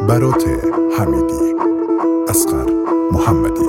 برات حمیدی، اصغر محمدی.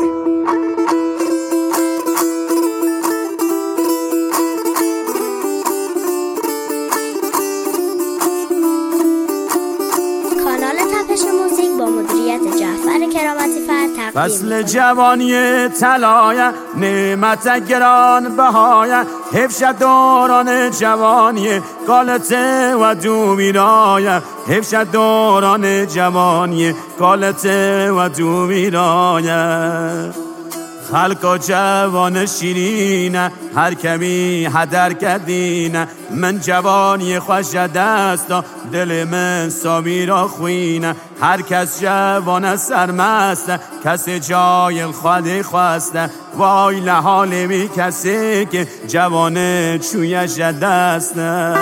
کانال تپش موزیک با مدیریت جعفر کرامتی فرد تقدیم فصل جوانی طلایه، نعمت گران بهایه، حفظ دوران جوانی قالته و دومیرایه، حفظ دوران جوانی قالته و دومیرایه. خلق و جوان شیرینه، هر کمی هدر کردینه، من جوانی خوش دستا، دل من سامی را خوینه. هر کس جوان سرمسته، کسی جای خودی خواسته، وای لحال بی کسی که جوان چویش دسته.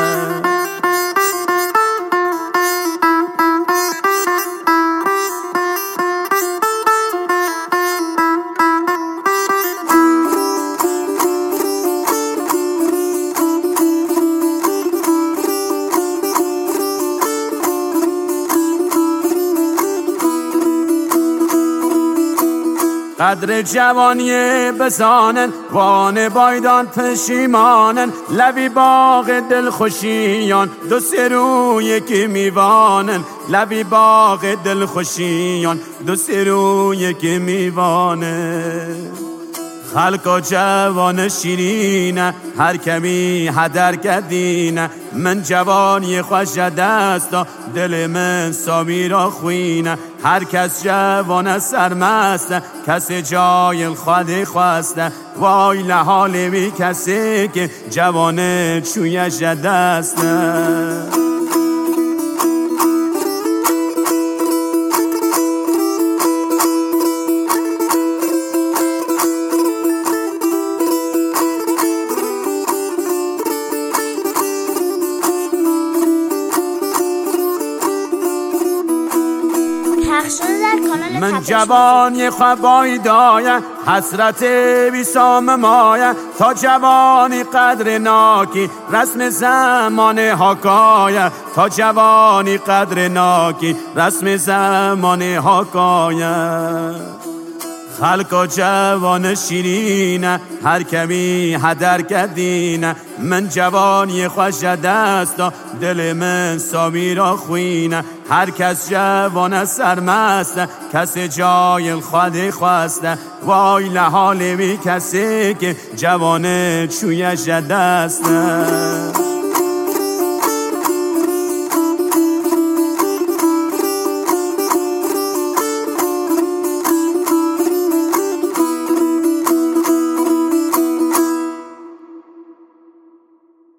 قدر جوانی بزانن، وان بایدان پشیمانن، لبی باغ دل خوشیان، دو سه رو یکی میوانن، لبی باغ دل خوشیان، دو سه رو یکی میوانن. خلق و جوان شیرینه، هر کمی هدر کردینه، من جوانی خوش دستا، دل من سامی را خوینه. هر کس جوان سرمسته، کسی جای خودی خواسته، وای لحال بی کسی که جوان چویش دسته. من جوانی خوابای دایه، حسرت بیسام مایه، تا جوانی قدر ناکی، رسم زمان حکایه، تا جوانی قدر ناکی، رسم زمان حکایه. خلق و جوان شیرینه، هر کمی هدر کردینه، من جوانی خوش دستا، دل من سامی را خوینه. هر کس جوان سرمسته، کسی جای خودی خواسته، وای لحال بی کسی که جوان چویش دسته.